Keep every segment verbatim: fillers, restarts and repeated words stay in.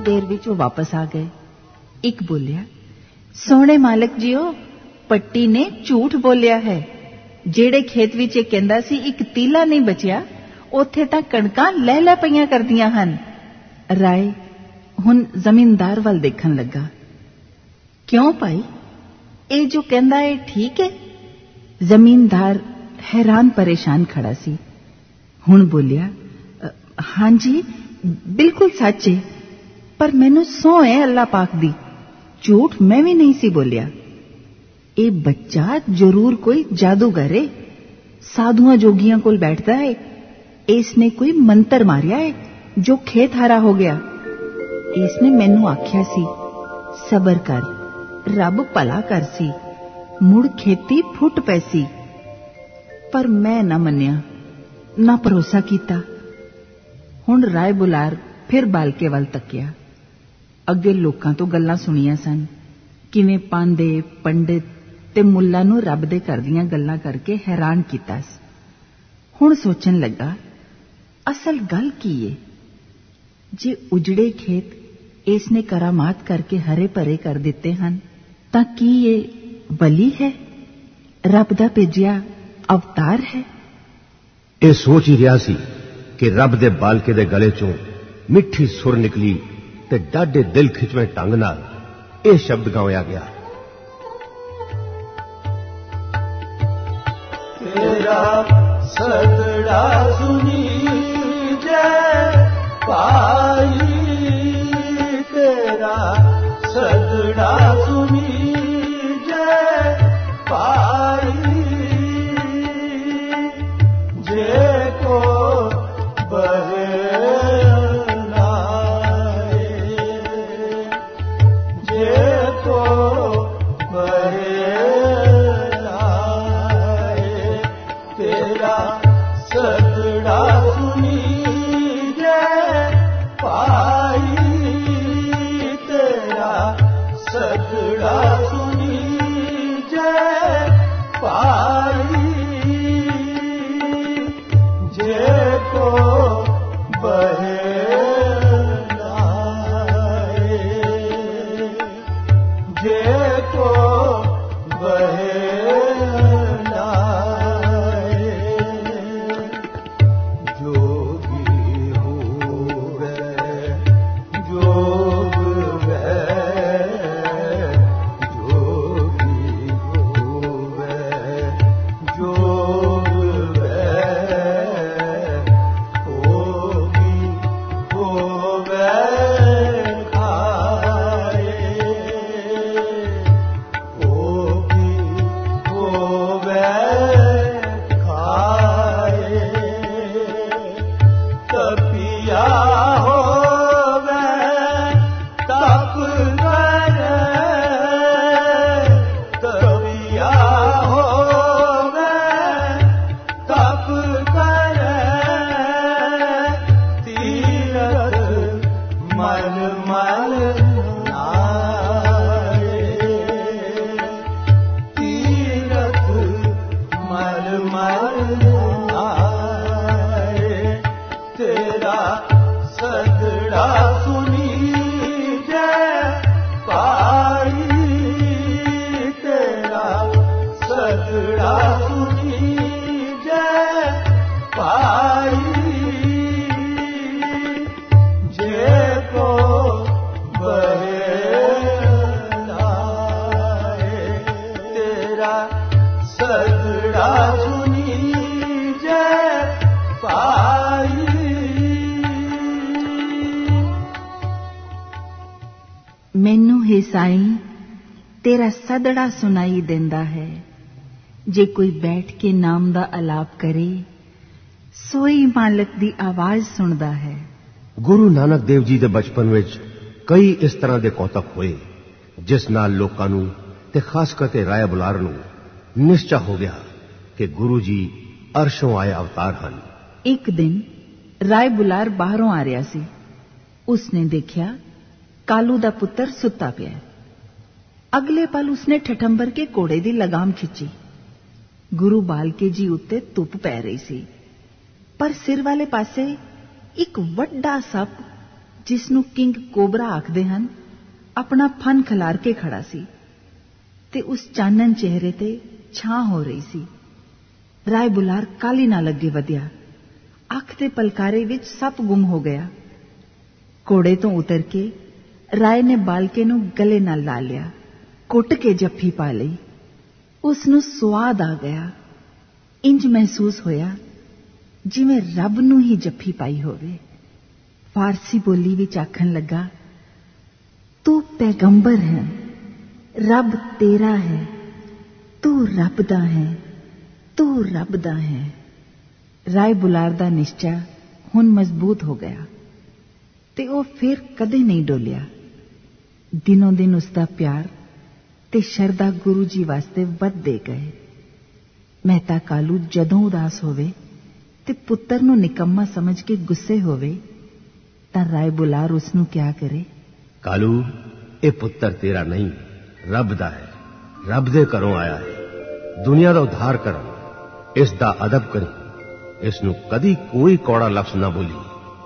देर विच वो वापस आ गए। एक बोलिया, सोहणे मालिक जीओ, पट्टी ने झूठ बोलिया है। जेड़े खेत विच कहंदा सी एक तीला नहीं बचिया, उत्थे तां कणकां लह लह पईयां करदियां हन। राय हुण जमींदार वल देखण लगा। क्यों भाई, ये जो कहंदा है ठीक है? जमींदार हैरान परेशान खड़ा सी। हुण बोलिया, हां जी बिल्कुल सच है, पर मैनू सौं है अल्लाह पाक दी, झूठ मैं भी नहीं सी बोलिया। ये बच्चा जरूर कोई जादूगर है, साधुआं जोगियां कोल बैठता है। इसने कोई मंत्र मारिया है जो खेत हरा हो गया। इसने मैनू आख्या सी सबर कर, रब भला कर सी, मुड़ खेती फुट पैसी। पर मैं ना मन्निया, ना भरोसा कीता। हुण राय बुलार फिर बालके वल तकिया। अगे लोकां तो गल्लां सुनियां सन, किवें पांदे पंडित ते मुल्ला नूं रब दे घर दीयां गल्लां करके हैरान कीता। हुण सोचण लगा, असल गल की है? जे उजड़े खेत इसने करामात करके हरे भरे कर दिते हन, तां की ये बली है, रब दा भेजिया अवतार है? ये सोच ही रहा सी कि रब दे बालके दे गले चों मिठी सुर निकली ते डाढे दिल खिचवें ढंग नाल यह शब्द गाया गया, तेरा सदड़ा सुनी जय पाई, तेरा सदड़ा सुनी जय पाई। जे को बहे नाए, जे को बहे नाए, तेरा सदड़ा सुनी जय पाई, तेरा सदड़ा सुनी जय पाई। जे को बहे नाए, जे को बहे नाए, जोगी होवे जोग वे, जोगी होवे जोग वे, होगी होवे खाए, होगी होवे खाए। तपिया होवे तप करे, तपिया होवे तप करे, तीरथ मल मल नाए, तीरथ मल मल नाए। तेरा सदड़ा सुनी जय पाई, तेरा सदड़ा सुनी जय पाई। जे को बहे नाए, तेरा सदड़ा सुनी जय पाई। मैनू हे साईं तेरा सदड़ा सुनाई देंदा है। जे कोई बैठ के नाम दा अलाप करे, सोई मालिक दी आवाज सुनदा है। गुरु नानक देव जी दे बचपन विच कई इस तरह दे कौतक होए, जिस नाल लोकां नूं ते खास करके राय बुलार नूं निश्चा हो गया कि गुरु जी अरशों आए अवतार हन। एक दिन राय बुलार बाहरों आ रहा सी। उसने देखा कालू दा पुत्र सुता पिया। अगले पल उसने ठठंबर के घोड़े दी लगाम खिंची। गुरु बालके जी उत्ते धुप पै रही सी, पर सिर वाले पासे एक वड्डा सप ਜਿਸ ਨੂੰ ਕਿੰਗ ਕੋਬਰਾ ਆਖਦੇ ਹਨ, ਆਪਣਾ ਫਨ ਖਿਲਾਰ ਕੇ ਖੜਾ ਸੀ ਤੇ ਉਸ ਚਾਨਣ ਚਿਹਰੇ ਤੇ ਛਾਂ ਹੋ ਰਹੀ ਸੀ। ਰਾਏ ਬੁਲਾਰ ਕਾਲੀ ਨਾਲ ਅੱਗੇ ਵਧਿਆ। ਅੱਖ ਦੇ ਪਲਕਾਰੇ ਵਿੱਚ ਸੱਪ ਗੁੰਮ ਹੋ ਗਿਆ। ਘੋੜੇ ਤੋਂ ਉਤਰ ਕੇ ਰਾਏ ਨੇ ਬਾਲਕੇ ਨੂੰ ਗਲੇ ਨਾਲ ਲਾ ਲਿਆ, ਕੁੱਟ ਕੇ ਜੱਫੀ ਪਾ ਲਈ। ਉਸ ਨੂੰ ਸੁਆਦ ਆ ਗਿਆ। ਇੰਜ ਮਹਿਸੂਸ ਹੋਇਆ ਜਿਵੇਂ ਰੱਬ ਨੂੰ ਹੀ ਜੱਫੀ ਪਾਈ ਹੋਵੇ। ਫਾਰਸੀ ਬੋਲੀ ਵਿੱਚ ਆਖਣ ਲੱਗਾ, ਤੂੰ ਪੈਗੰਬਰ ਹੈ, ਰੱਬ ਤੇਰਾ ਹੈ, ਤੂੰ ਰੱਬ ਦਾ ਹੈ, ਤੂੰ ਰੱਬ ਦਾ ਹੈ। ਰਾਏ ਬੁਲਾਰ ਦਾ ਨਿਸ਼ਚਾ ਹੁਣ ਮਜ਼ਬੂਤ ਹੋ ਗਿਆ ਤੇ ਉਹ ਫਿਰ ਕਦੇ ਨਹੀਂ ਡੋਲਿਆ। ਦਿਨੋਂ ਦਿਨ ਉਸ ਦਾ ਪਿਆਰ ਤੇ ਸ਼ਰਧਾ ਗੁਰੂ ਜੀ ਵਾਸਤੇ ਵੱਧਦੇ ਗਏ। ਮਹਿਤਾ ਕਾਲੂ ਜਦੋਂ ਉਦਾਸ ਹੋਵੇ ਤੇ ਪੁੱਤਰ ਨੂੰ ਨਿਕੰਮਾ ਸਮਝ ਕੇ ਗੁੱਸੇ ਹੋਵੇ ਤਾਂ ਰਾਏ ਬੁਲਾਰ ਉਸ ਨੂੰ ਕਿਹਾ ਕਰੇ, ਕਾਲੂ, ਇਹ ਪੁੱਤਰ ਤੇਰਾ ਨਹੀਂ, ਰੱਬ ਦਾ ਹੈ। ਰੱਬ ਦੇ ਘਰੋਂ ਆਇਆ ਹੈ, ਦੁਨੀਆ ਦਾ ਉद्धार ਕਰਨ। ਇਸ ਦਾ ਅਦਬ ਕਰੀ, ਇਸ ਨੂੰ ਕਦੀ ਕੋਈ ਕੌੜਾ ਲਫ਼ਜ਼ ਨਾ ਬੋਲੀ।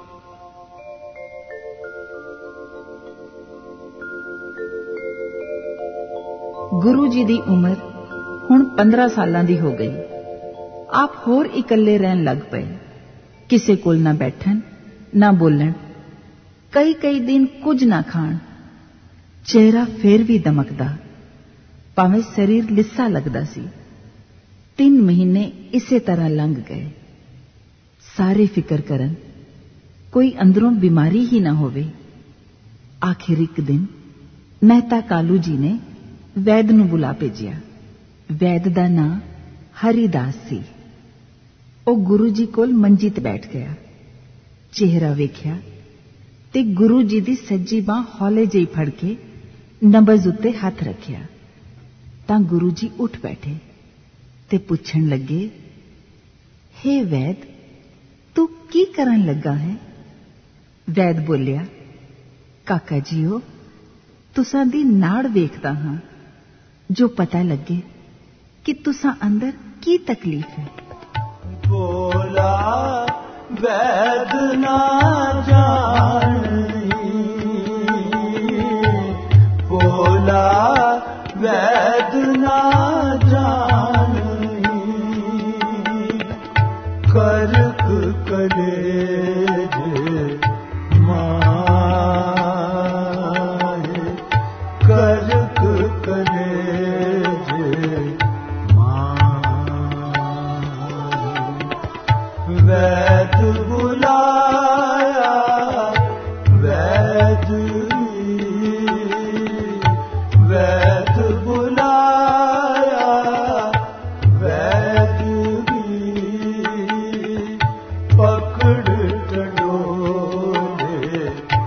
ਗੁਰੂ ਜੀ ਦੀ ਉਮਰ ਹੁਣ ਪੰਦਰਾਂ ਸਾਲਾਂ ਦੀ ਹੋ ਗਈ। ਆਪ ਹੋਰ ਇਕੱਲੇ ਰਹਿਣ ਲੱਗ ਪਏ। ਕਿਸੇ ਕੋਲ ਨਾ ਬੈਠਣ, ਨਾ ਬੋਲਣ, ਕਈ ਕਈ ਦਿਨ ਕੁਝ ਨਾ ਖਾਣ। ਚਿਹਰਾ ਫੇਰ ਵੀ ਦਮਕਦਾ, ਭਾਵੇਂ ਸਰੀਰ ਲਿੱਸਾ ਲੱਗਦਾ ਸੀ। ਤਿੰਨ ਮਹੀਨੇ ਇਸੇ ਤਰ੍ਹਾਂ ਲੰਘ ਗਏ। ਸਾਰੇ ਫਿਕਰ ਕਰਨ, ਕੋਈ ਅੰਦਰੋਂ ਬਿਮਾਰੀ ਹੀ ਨਾ ਹੋਵੇ। ਆਖਿਰ ਇੱਕ ਦਿਨ ਮਹਿਤਾ ਕਾਲੂ ਜੀ ਨੇ ਵੈਦ ਨੂੰ ਬੁਲਾ ਭੇਜਿਆ। ਵੈਦ ਦਾ ਨਾਂ ਹਰੀਦਾਸ ਸੀ। ਉਹ ਗੁਰੂ ਜੀ ਕੋਲ ਮੰਜੀ ਤੇ ਬੈਠ ਗਿਆ। ਚਿਹਰਾ ਵੇਖਿਆ ਤੇ ਗੁਰੂ ਜੀ ਦੀ ਸੱਜੀ ਬਾਂਹ ਹੌਲੇ ਜਿਹੀ ਫੜ ਕੇ ਨਬਜ਼ ਉੱਤੇ ਹੱਥ ਰੱਖਿਆ ਤਾਂ ਗੁਰੂ ਜੀ ਉੱਠ ਬੈਠੇ ਤੇ ਪੁੱਛਣ ਲੱਗੇ, ਹੇ ਵੈਦ, ਤੂੰ ਕੀ ਕਰਨ ਲੱਗਾ ਹੈ? ਵੈਦ ਬੋਲਿਆ, ਕਾਕਾ ਜੀਓ, ਤੁਸਾਂ ਦੀ ਨਾੜ ਵੇਖਦਾ ਹਾਂ, ਜੋ ਪਤਾ ਲੱਗੇ ਕਿ ਤੁਸਾਂ ਅੰਦਰ ਕੀ ਤਕਲੀਫ ਹੈ। ਬੋਲਾ ਵੈਦ ਨਾ ਜਾਣੀ, ਬੋਲਾ ਵੈਦ ਨਾ ਜਾਣੀ, ਕਰਕ ਕਲੇਜ ਮਾਏ, ਕਰਕ ਕਲੇਜ ਮਾਏ। ਵੈਦ ਬੁਲਾਇਆ ਵੈਦ, ਵੈਦ ਬੁਲਾਇਆ ਵੈਦ ਵੀ, ਪਕੜ ਟੰਡੋਲੇ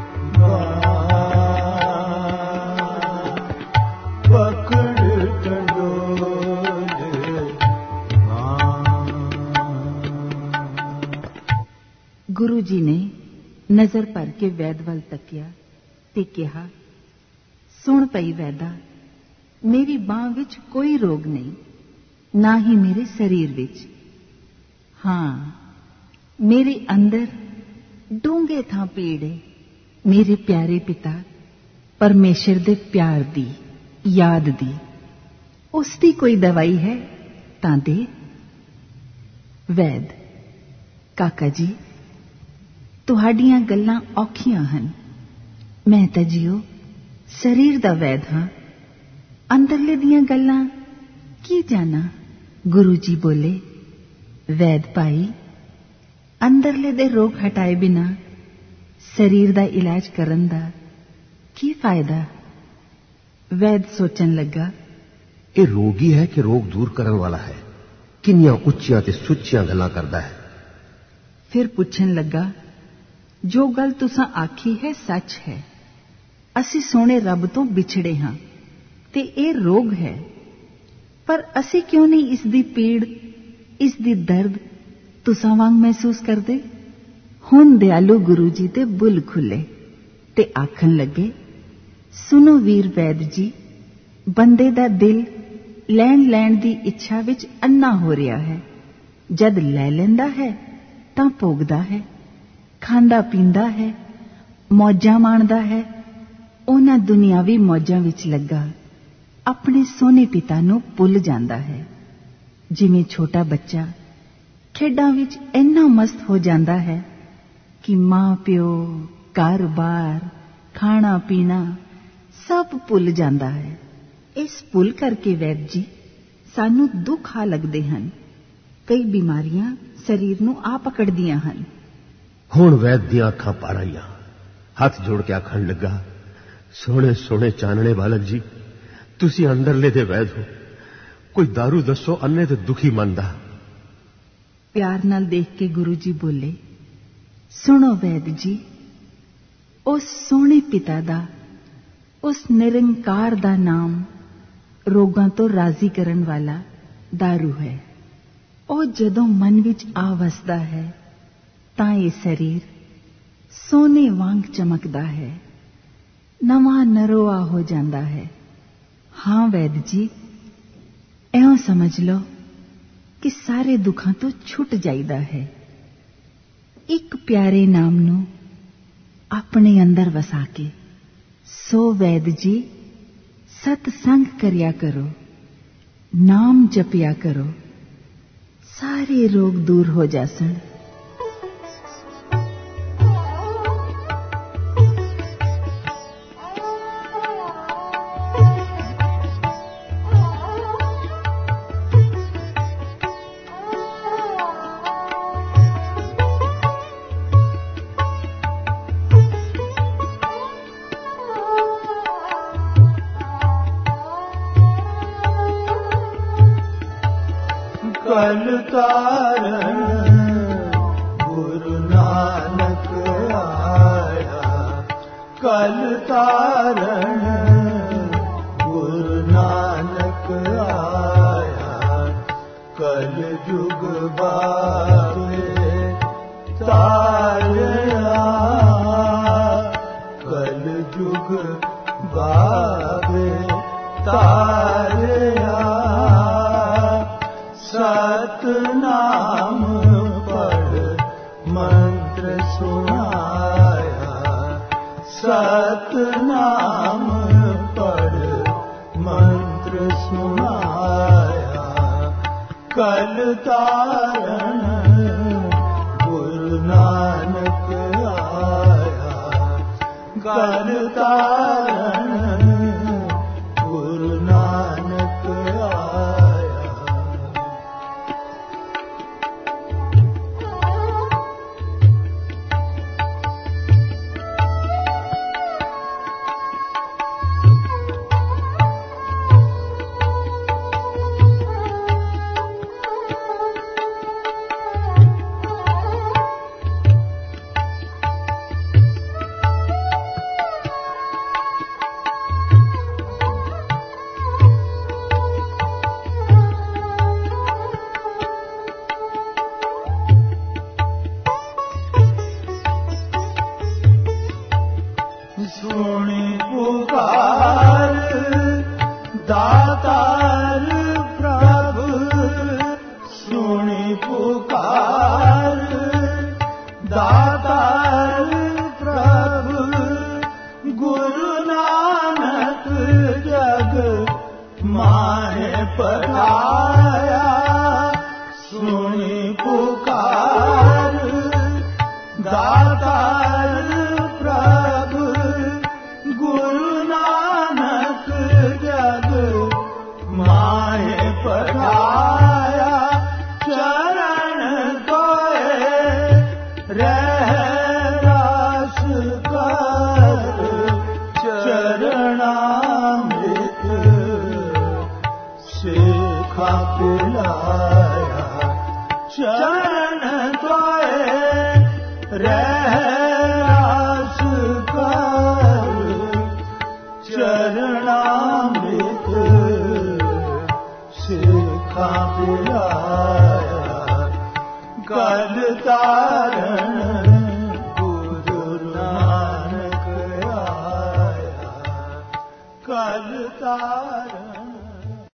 ਬਾਂਹ, ਪਕੜ ਟੰਡੋਲੇ ਬਾਂਹ। ਗੁਰੂ ਜੀ ਨੇ ਨਜ਼ਰ ਭਰ ਕੇ ਵੈਦ ਵੱਲ ਤੱਕਿਆ ਤੇ ਕਿਹਾ, ਸੁਣ ਪਈ ਵੈਦਾ, ਮੇਰੀ ਬਾਂਹ ਵਿੱਚ ਕੋਈ ਰੋਗ ਨਹੀਂ, ਨਾ ਹੀ ਮੇਰੇ ਸਰੀਰ ਵਿੱਚ। ਹਾਂ, ਮੇਰੇ ਅੰਦਰ ਡੂੰਘੇ ਥਾਂ ਪੀੜ ਹੈ। ਮੇਰੇ ਪਿਆਰੇ ਪਿਤਾ ਪਰਮੇਸ਼ਰ ਦੇ ਪਿਆਰ ਦੀ, ਯਾਦ ਦੀ। ਉਸ ਦੀ ਕੋਈ ਦਵਾਈ ਹੈ ਤਾਂ ਦੇ। ਵੈਦ, ਕਾਕਾ ਜੀ, ਤੁਹਾਡੀਆਂ ਗੱਲਾਂ ਔਖੀਆਂ ਹਨ। ਮੈਂ ਤਾਂ ਜੀਓ ਸਰੀਰ ਦਾ ਵੈਦ ਹਾਂ, ਅੰਦਰਲੇ ਦੀਆਂ ਗੱਲਾਂ ਕੀ ਜਾਣਾ। ਗੁਰੂ ਜੀ ਬੋਲੇ, ਵੈਦ ਭਾਈ, ਅੰਦਰਲੇ ਦੇ ਰੋਗ ਹਟਾਏ ਬਿਨਾ ਸਰੀਰ ਦਾ ਇਲਾਜ ਕਰਨ ਦਾ ਕੀ ਫਾਇਦਾ। ਵੈਦ ਸੋਚਣ ਲੱਗਾ, ਇਹ ਰੋਗੀ ਹੈ ਕਿ ਰੋਗ ਦੂਰ ਕਰਨ ਵਾਲਾ ਹੈ? ਕਿੰਨੀਆਂ ਉੱਚੀਆਂ ਤੇ ਸੁੱਚੀਆਂ ਗੱਲਾਂ ਕਰਦਾ ਹੈ। ਫਿਰ ਪੁੱਛਣ ਲੱਗਾ, ਜੋ ਗੱਲ ਤੁਸਾਂ ਆਖੀ ਹੈ ਸੱਚ ਹੈ। ਅਸੀਂ ਸੋਹਣੇ ਰੱਬ ਤੋਂ ਵਿਛੜੇ ਹਾਂ ਤੇ ਇਹ ਰੋਗ ਹੈ, ਪਰ ਅਸੀਂ ਕਿਉਂ ਨਹੀਂ ਇਸ ਦੀ ਪੀੜ, ਇਸ ਦੀ ਦਰਦ ਤੁਸਾਂ ਵਾਂਗ ਮਹਿਸੂਸ ਕਰਦੇ। ਹੁਣ ਦਿਆਲੂ ਗੁਰੂ ਜੀ ਦੇ ਬੁੱਲ ਖੁੱਲੇ ਤੇ ਆਖਣ ਲੱਗੇ, ਸੁਨੋ ਵੀਰ ਵੈਦ ਜੀ, ਬੰਦੇ ਦਾ ਦਿਲ ਲੈਣ ਲੈਣ ਦੀ ਇੱਛਾ ਵਿੱਚ ਅੰਨਾ ਹੋ ਰਿਹਾ ਹੈ। ਜਦ ਲੈ ਲੈਂਦਾ ਹੈ ਤਾਂ ਭੋਗਦਾ ਹੈ, ਖਾਂਦਾ ਪੀਂਦਾ ਹੈ, मौजां माणदा है, उन्हां दुनियावी मौजां विच लगा अपने सोहने पिता नूं भुल जांदा है। जिवें छोटा बच्चा खेडां विच इन्ना मस्त हो जांदा है कि मां प्यो, घर बार, खाना पीना सब भुल जांदा है। इस भुल करके वैद जी सानू दुख आ लगदे हन। कई बीमारियां शरीर नूं आ पकड़दियां हन। हुण वैद दियां अखां भर आईयां, हथ जोड़ के आखण लगा, सोहणे सोहणे चानणे बालक जी, तुसी अंदरले दे वैद हो, कोई दारू दसो अन्ने ते दुखी मन दा। प्यार नाल देख के गुरु जी बोले, सुनो वैद जी, उस सोहणे पिता दा, उस निरंकार दा नाम रोगां तो राजी करन वाला दारू है। ਉਹ ਜਦੋਂ ਮਨ ਵਿੱਚ ਆ ਵਸਦਾ ਹੈ ਤਾਂ ਇਹ ਸਰੀਰ ਸੋਨੇ ਵਾਂਗ ਚਮਕਦਾ ਹੈ, ਨਵਾਂ ਨਰੋਆ ਹੋ ਜਾਂਦਾ ਹੈ। ਹਾਂ ਵੈਦ ਜੀ, ਇਉਂ ਸਮਝ ਲਓ ਕਿ ਸਾਰੇ ਦੁੱਖਾਂ ਤੋਂ ਛੁੱਟ ਜਾਈਦਾ ਹੈ। ਇੱਕ ਪਿਆਰੇ ਨਾਮ ਨੂੰ ਆਪਣੇ ਅੰਦਰ ਵਸਾ ਕੇ ਸੋ ਵੈਦ ਜੀ ਸਤ ਸੰਗ ਕਰਿਆ ਕਰੋ, ਨਾਮ ਜਪਿਆ ਕਰੋ, सारे रोग दूर हो जासन। कल तारण गुरु नानक आया, कल तारण गुरु नानक आया, कल जुग बावे तारया, कल जुग बावे तारया, सतनाम पढ़ मंत्र सुनाया, सतनाम पढ़ मंत्र सुनाया, कल तारण गुरु नानक आया, कल तारण गुरु नानक आया। सुनी पुकार दातार प्रभु, सुनी पुकार दातार प्रभु, गुरु नानक जग माहे पढ़ाया, सुनी पुकार दातार प्रभु, गुरु नानक जग माहे पढ़ाया, चरण कोए रह रास कर, चरणामृत सिखा पिलाया, चरण कोए रह रास कर, चरणामृत सिखा पिलाया, कल तारण